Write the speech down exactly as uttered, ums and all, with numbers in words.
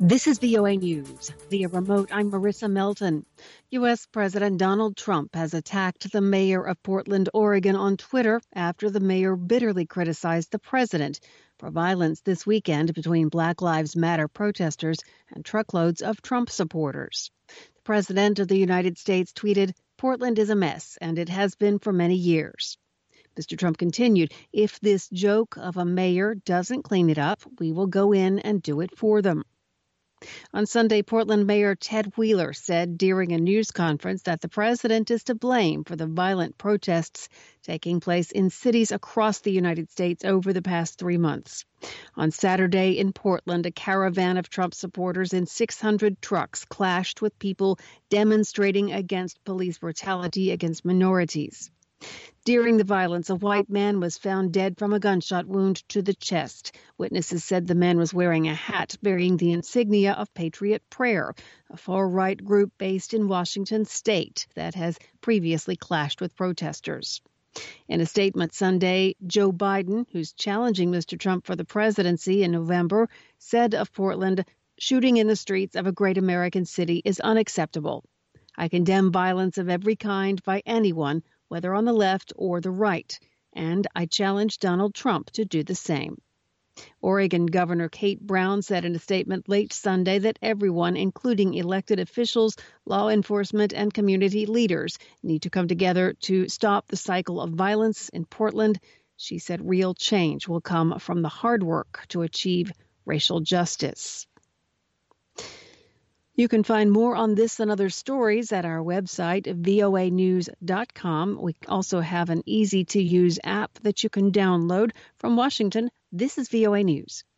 This is V O A News. Via remote, I'm Marissa Melton. U S. President Donald Trump has attacked the mayor of Portland, Oregon on Twitter after the mayor bitterly criticized the president for violence this weekend between Black Lives Matter protesters and truckloads of Trump supporters. The president of the United States tweeted, "Portland is a mess, and it has been for many years." Mister Trump continued, "If this joke of a mayor doesn't clean it up, we will go in and do it for them." On Sunday, Portland Mayor Ted Wheeler said during a news conference that the president is to blame for the violent protests taking place in cities across the United States over the past three months. On Saturday in Portland, a caravan of Trump supporters in six hundred trucks clashed with people demonstrating against police brutality against minorities. During the violence, a white man was found dead from a gunshot wound to the chest. Witnesses said the man was wearing a hat bearing the insignia of Patriot Prayer, a far-right group based in Washington state that has previously clashed with protesters. In a statement Sunday, Joe Biden, who's challenging Mister Trump for the presidency in November, said of Portland, "Shooting in the streets of a great American city is unacceptable. I condemn violence of every kind by anyone, whether on the left or the right, and I challenge Donald Trump to do the same." Oregon Governor Kate Brown said in a statement late Sunday that everyone, including elected officials, law enforcement, and community leaders, need to come together to stop the cycle of violence in Portland. She said real change will come from the hard work to achieve racial justice. You can find more on this and other stories at our website, V O A news dot com. We also have an easy-to-use app that you can download. From Washington, this is V O A News.